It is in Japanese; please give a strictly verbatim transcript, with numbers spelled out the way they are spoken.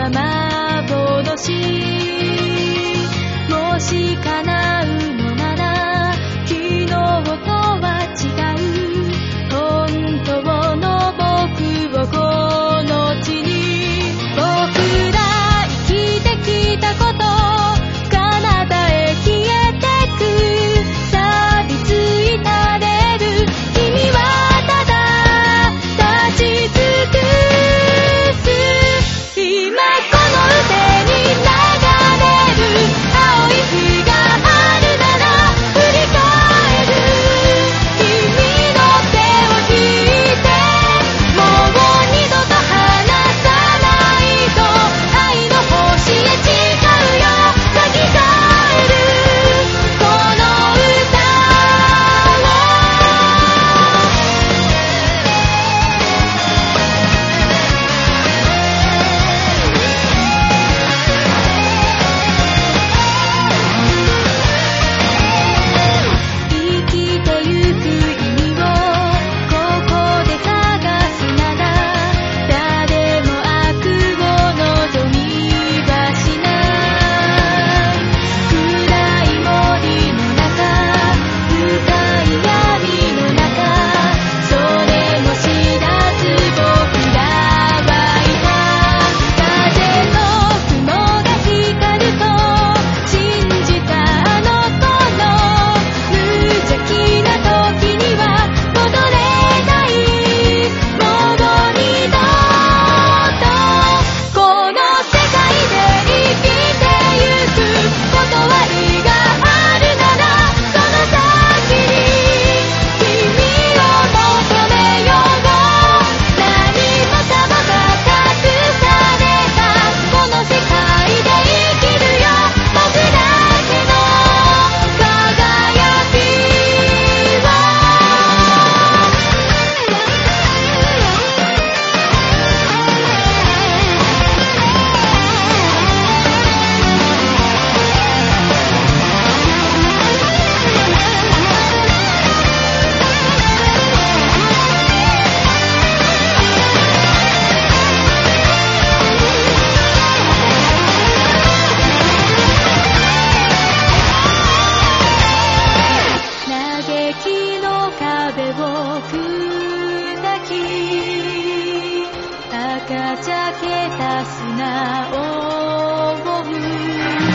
は幻。もし叶うのなら昨日とは違う本当の僕をこの地に。僕ら生きてきたこと彼方へ消えてく。錆びついたレール君はただ立ち尽くす。今この腕に流れる青い日があるなら振り返る。君の手を引いてもう二度と離さないと愛の星へ誓うよ。咲き返るこの歌を。生きてゆく意味をここで探すなら誰も悪を望みはしない。暗い森の中深い闇の中それも知らず僕らはいた。風の雲が光ると信じたあの子の無邪気な時には戻れない。もう二度とこの世界で生きてゆく断りがあるならその先に君を求めよう。何もかもが隠されたこの世界で生きるよ。僕だけの輝きを。嘆きの壁を砕き赤茶けた砂を覆う。